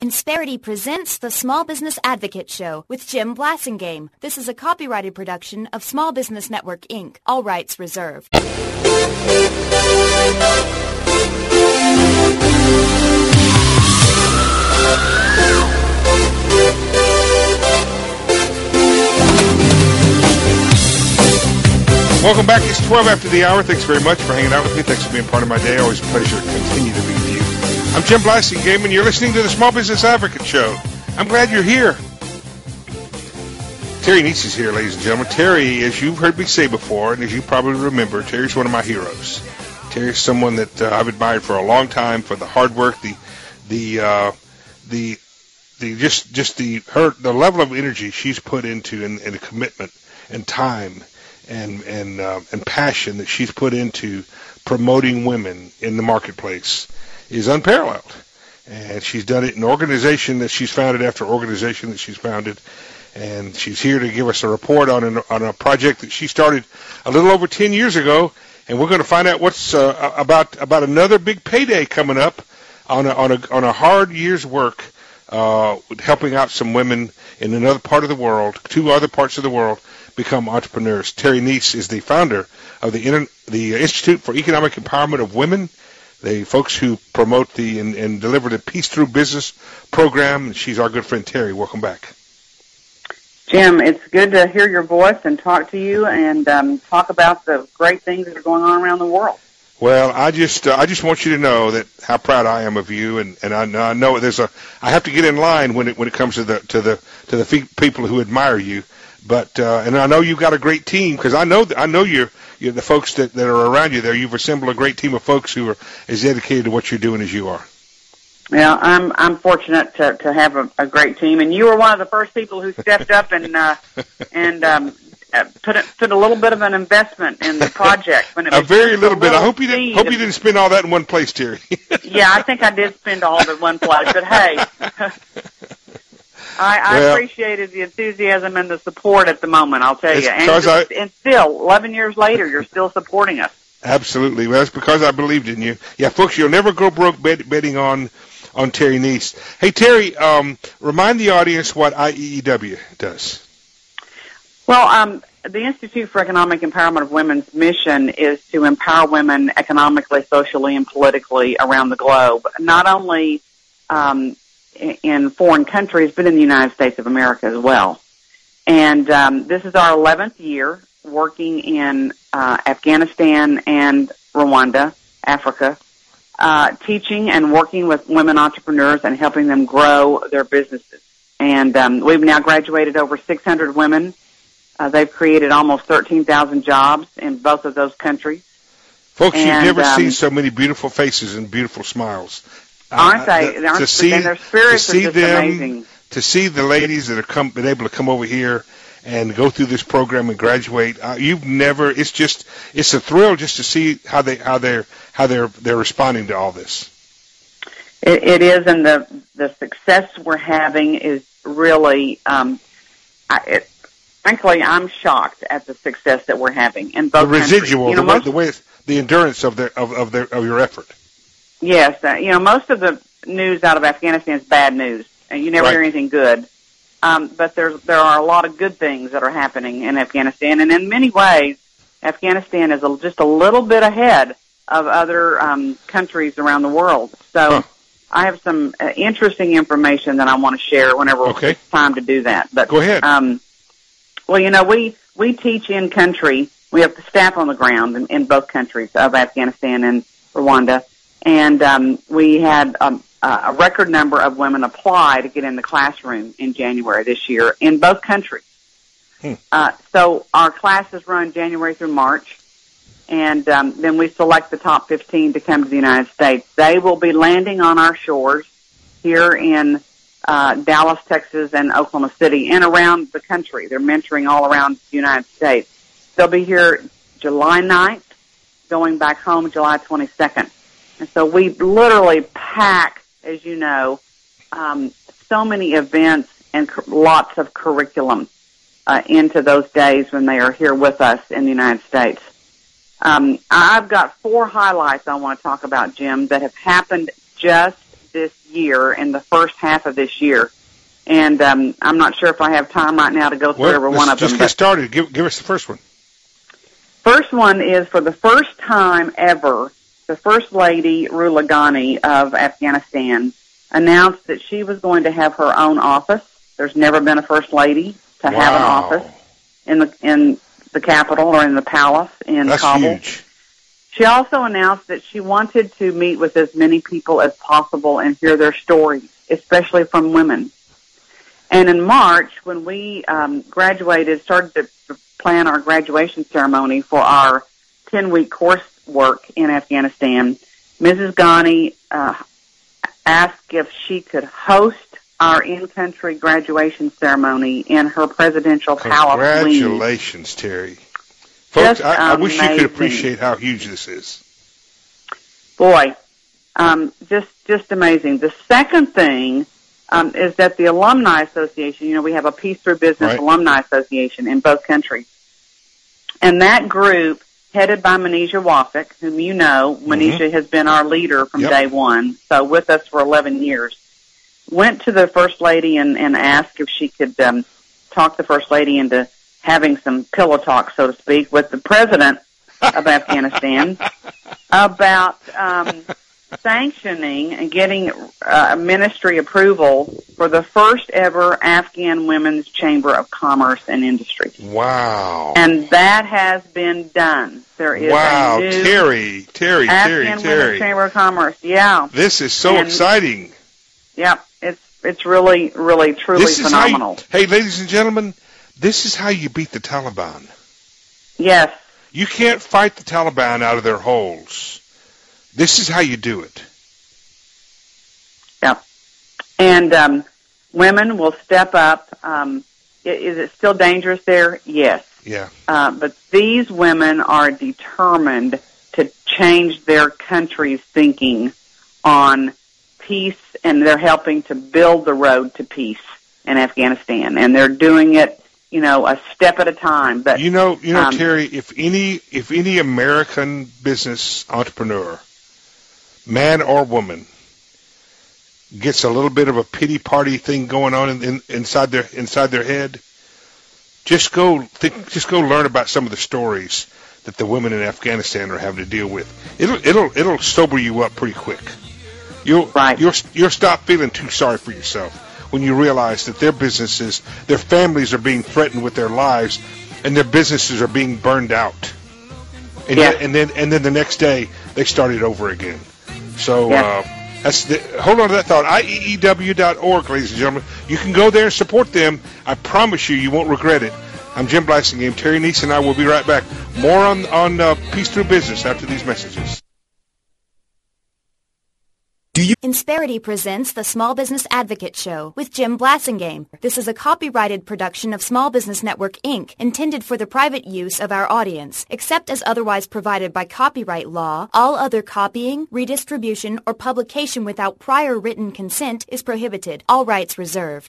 Insperity presents the Small Business Advocate Show with Jim Blasingame. This is a copyrighted production of Small Business Network, Inc. All rights reserved. Welcome back. It's 12 after the hour. Thanks very much for hanging out with me. Thanks for being part of my day. Always a pleasure to continue to be with you. I'm Jim Blasingame, and you're listening to the Small Business Advocate Show. I'm glad you're here. Terry Neese is here, ladies and gentlemen. Terry, as you've heard me say before, and as you probably remember, Terry's one of my heroes. Terry's someone that I've admired for a long time for the hard work, the level of energy she's put into and the commitment and time and passion that she's put into promoting women in the marketplace is unparalleled. And she's done it in organization that she's founded after organization that she's founded. And she's here to give us a report on a project that she started a little over 10 years ago. And we're going to find out what's about another big payday coming up on a hard year's work with helping out some women in another part of the world, two other parts of the world, become entrepreneurs. Terry Neese is the founder of the Institute for Economic Empowerment of Women, the folks who promote and deliver the Peace Through Business program. And she's our good friend Terry. Welcome back. Jim, it's good to hear your voice and talk to you and talk about the great things that are going on around the world. Well, I just want you to know that how proud I am of you, and I know I have to get in line when it comes to the people who admire you. But and I know you've got a great team, because I know you're the folks that are around you there. You've assembled a great team of folks who are as dedicated to what you're doing as you are. Yeah, I'm fortunate to have a great team, and you were one of the first people who stepped up and put a little bit of an investment in the project when it was a very little bit. I hope you didn't spend all that in one place, Terry. Yeah, I think I did spend all of it in one place, but hey. I appreciated the enthusiasm and the support at the moment, I'll tell you. And still, 11 years later, you're still supporting us. Absolutely. Well, that's because I believed in you. Yeah, folks, you'll never go broke betting on Terry Neese. Hey, Terry, remind the audience what IEEW does. Well, the Institute for Economic Empowerment of Women's mission is to empower women economically, socially, and politically around the globe, not only in foreign countries, but in the United States of America as well. And this is our 11th year working in Afghanistan and Rwanda, Africa, teaching and working with women entrepreneurs and helping them grow their businesses. And we've now graduated over 600 women. They've created almost 13,000 jobs in both of those countries. Folks, you've never seen so many beautiful faces and beautiful smiles. Aren't they? And their spirits are just amazing. To see the ladies that have been able to come over here and go through this program and graduate, it's a thrill just to see how they're responding to all this. It is, and the success we're having is really, frankly, I'm shocked at the success that we're having in both countries. The residual, the endurance of your effort. Yes, most of the news out of Afghanistan is bad news, and you never hear anything good. But there are a lot of good things that are happening in Afghanistan, and in many ways, Afghanistan is just a little bit ahead of other countries around the world. So I have some interesting information that I want to share whenever it's time to do that. But go ahead. We teach in country. We have the staff on the ground in both countries of Afghanistan and Rwanda. And we had a record number of women apply to get in the classroom in January this year in both countries. So our classes run January through March, and then we select the top 15 to come to the United States. They will be landing on our shores here in Dallas, Texas, and Oklahoma City, and around the country. They're mentoring all around the United States. They'll be here July 9th, going back home July 22nd. And so we literally pack, as you know, so many events and lots of curriculum into those days when they are here with us in the United States. I've got 4 highlights I want to talk about, Jim, that have happened just this year in the first half of this year. And I'm not sure if I have time right now to go through every one of them. Just get started. Give us the first one. First one is, for the first time ever, the First Lady, Ruhollah Ghani of Afghanistan, announced that she was going to have her own office. There's never been a First Lady to have an office in the capital or in the palace in Kabul. That's huge. She also announced that she wanted to meet with as many people as possible and hear their stories, especially from women. And in March, when we started to plan our graduation ceremony for our 10-week coursework in Afghanistan, Mrs. Ghani asked if she could host our in-country graduation ceremony in her presidential palace. Congratulations, Terry. Folks, I wish you could appreciate how huge this is. Boy, just amazing. The second thing is that the Alumni Association, we have a Peace Through Business Alumni Association in both countries. And that group, headed by Manisha Wafik, whom you know, Manisha has been our leader from day one, so with us for 11 years, went to the First Lady and asked if she could talk the First Lady into having some pillow talk, so to speak, with the President of Afghanistan about sanctioning and getting ministry approval for the first ever Afghan Women's Chamber of Commerce and Industry. Wow. And that has been done. There is a new Afghan Women's Chamber of Commerce. Yeah. This is so exciting. Yep. It's really, really, truly phenomenal. Hey, ladies and gentlemen, this is how you beat the Taliban. Yes. You can't fight the Taliban out of their holes. This is how you do it. Yep. And women will step up. Is it still dangerous there? Yes. Yeah. But these women are determined to change their country's thinking on peace, and they're helping to build the road to peace in Afghanistan. And they're doing it, a step at a time. But Terry, if any American business entrepreneur, man or woman, gets a little bit of a pity party thing going on inside their head, just go learn about some of the stories that the women in Afghanistan are having to deal with. It'll sober you up pretty quick. You'll stop feeling too sorry for yourself when you realize that their businesses, their families are being threatened with their lives, and their businesses are being burned out. And then the next day they start it over again. So hold on to that thought. IEEW.org, ladies and gentlemen. You can go there and support them. I promise you won't regret it. I'm Jim Blassingame. Terry Neese and I will be right back. More on Peace Through Business after these messages. Insperity presents the Small Business Advocate Show with Jim Blassingame. This is a copyrighted production of Small Business Network, Inc., intended for the private use of our audience. Except as otherwise provided by copyright law, all other copying, redistribution, or publication without prior written consent is prohibited. All rights reserved.